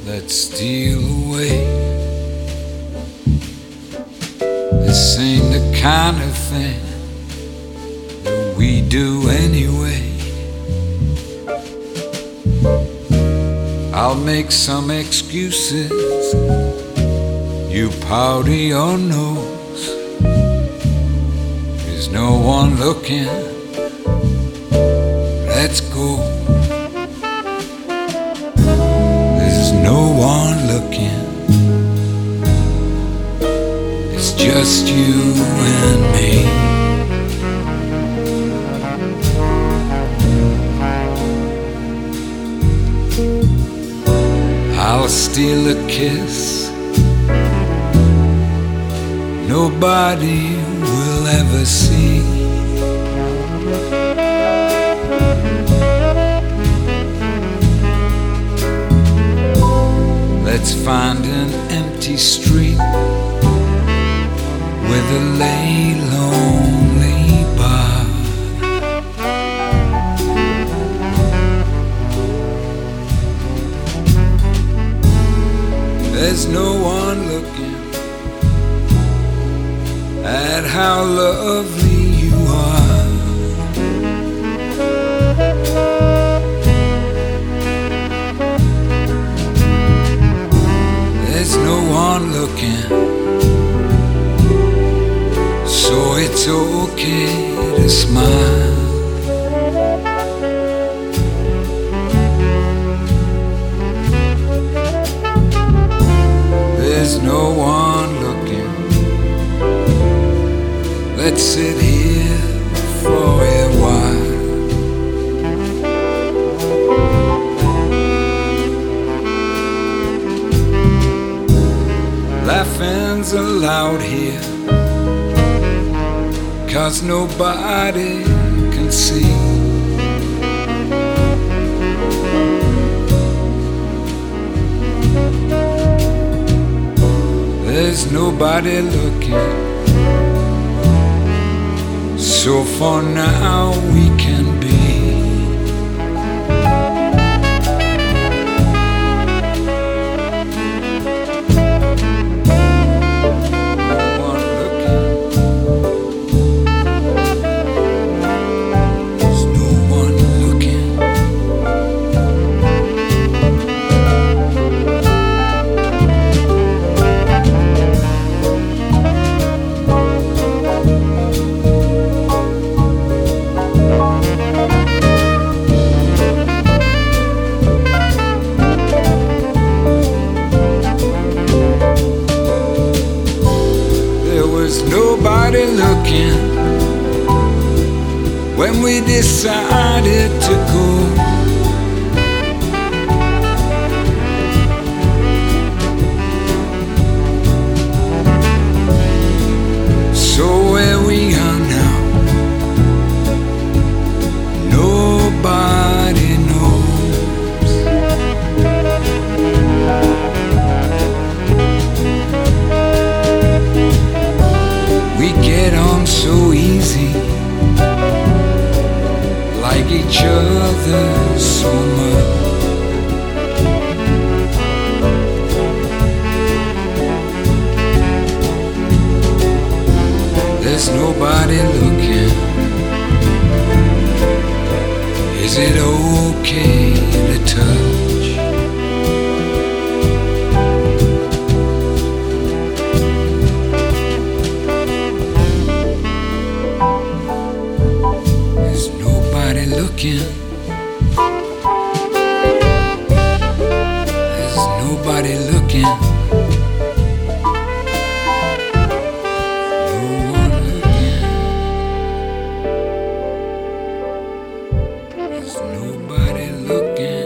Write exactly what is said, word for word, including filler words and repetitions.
let's steal away. This ain't the kind of thing that we do anyway. I'll make some excuses, you powder your nose. There's no one looking, let's go. There's no one looking, it's just you and me. I'll steal a kiss nobody will ever see. Let's find an empty street with a lay lonely bar. There's no one looking at how lovely you are. There's no one looking, so it's okay to smile. There's no one looking, let's sit here for a while. Laughing's allowed here, 'cause nobody can see. There's nobody looking, so for now we can be. Nobody looking when we decided to go. So where we are now, nobody knows. We get on so easy, like each other so much. There's nobody looking, is it okay to touch? Looking, there's nobody looking, no one looking, there's nobody looking.